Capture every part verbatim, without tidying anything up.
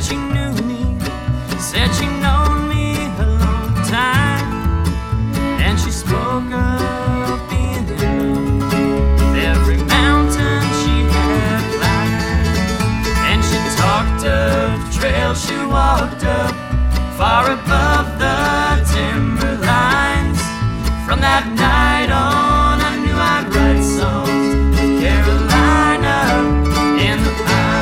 she knew me, said she known me a long time, and she spoke of being in love with every mountain she had climbed. And she talked of trails she walked up far above the timber lines. From that night on, I knew I'd write songs of Carolina in the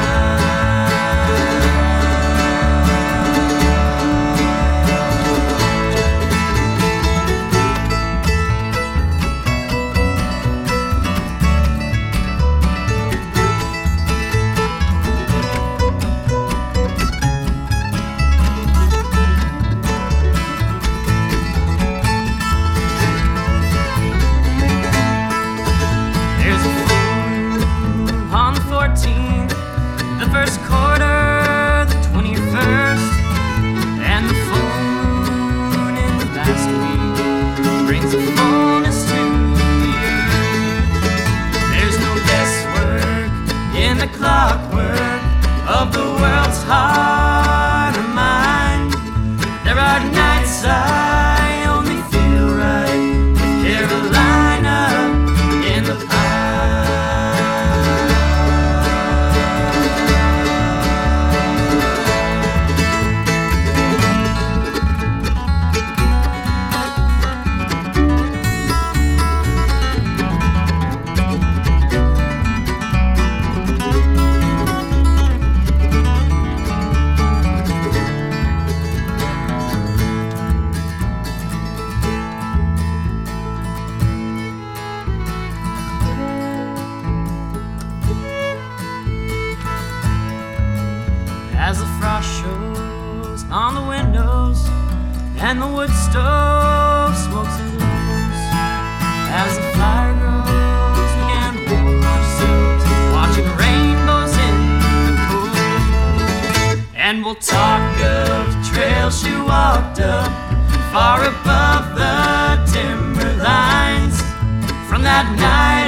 the first quarter, the twenty-first, and the full moon in the last week brings a fullness to the earth. There's no guesswork in the clockwork of the world's heart or mind. There are nights I only feel right with Carolina in the pine. As the frost shows on the windows and the wood stove smokes and glows, as the fire grows and warm ourselves, watching rainbows in the pool. And we'll talk of trails she walked up far above the timber lines. From that night